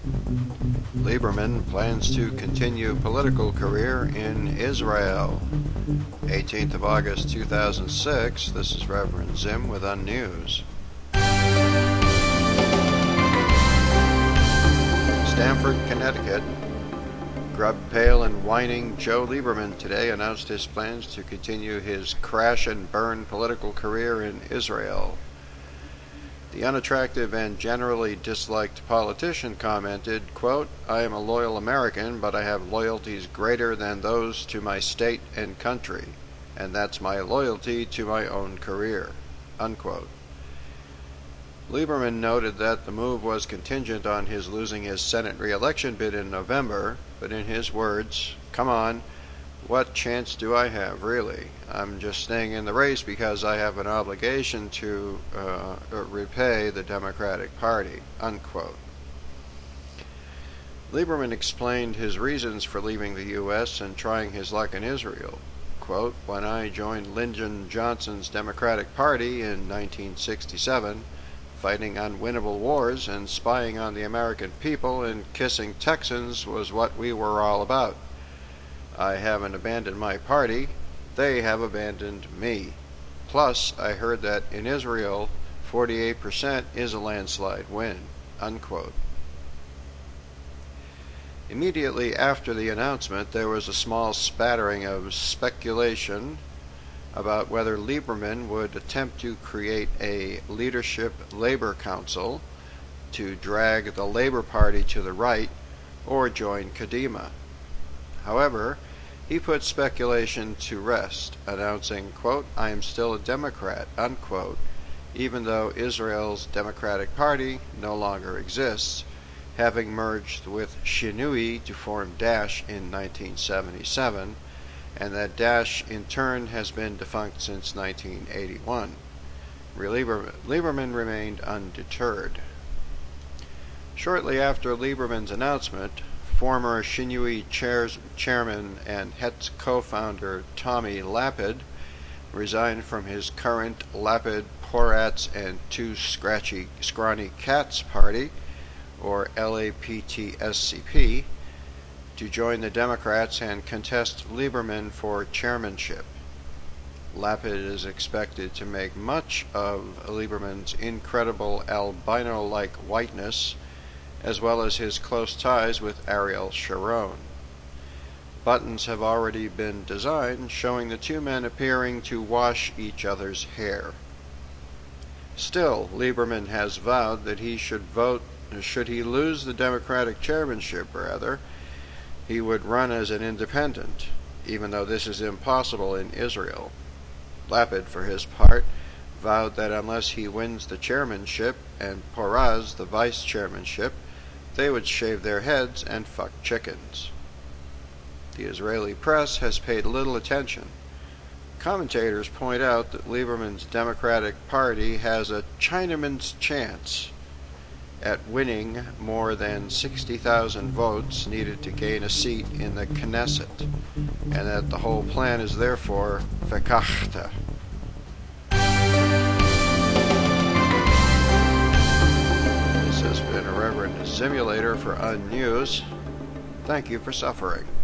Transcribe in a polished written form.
Lieberman plans to continue political career in Israel. 18th of August 2006. This is Reverend Zim with Unnews. Stamford, Connecticut. Grub, pale, and whining Joe Lieberman today announced his plans to continue his crash-and-burn political career in Israel. The unattractive and generally disliked politician commented, quote, "I am a loyal American, but I have loyalties greater than those to my state and country, and that's my loyalty to my own career," unquote. Lieberman noted that the move was contingent on his losing his Senate re-election bid in November, but in his words, "Come on, what chance do I have, really? I'm just staying in the race because I have an obligation to repay the Democratic Party," unquote. Lieberman explained his reasons for leaving the U.S. and trying his luck in Israel. Quote, "When I joined Lyndon Johnson's Democratic Party in 1967, fighting unwinnable wars and spying on the American people and kissing Texans was what we were all about. I haven't abandoned my party. They have abandoned me. Plus, I heard that in Israel, 48% is a landslide win," unquote. Immediately after the announcement, there was a small spattering of speculation about whether Lieberman would attempt to create a leadership labor council to drag the Labor Party to the right or join Kadima. However, he put speculation to rest, announcing, quote, "I am still a Democrat," unquote, even though Israel's Democratic Party no longer exists, having merged with Shinui to form Dash in 1977, and that Dash in turn has been defunct since 1981. Lieberman remained undeterred. Shortly after Lieberman's announcement, former Shinui chairman and Hetz co-founder Tommy Lapid resigned from his current Lapid, Poratz, and Two Scrawny Cats Party, or LAPTSCP, to join the Democrats and contest Lieberman for chairmanship. Lapid is expected to make much of Lieberman's incredible albino-like whiteness, as well as his close ties with Ariel Sharon. Buttons have already been designed, showing the two men appearing to wash each other's hair. Still, Lieberman has vowed that he should he lose the Democratic chairmanship, he would run as an independent, even though this is impossible in Israel. Lapid, for his part, vowed that unless he wins the chairmanship and Poraz the vice chairmanship, they would shave their heads and fuck chickens. The Israeli press has paid little attention. Commentators point out that Lieberman's Democratic Party has a Chinaman's chance at winning more than 60,000 votes needed to gain a seat in the Knesset, and that the whole plan is therefore verkachte. This has been a Reverend Simulator for Unnews. Thank you for suffering.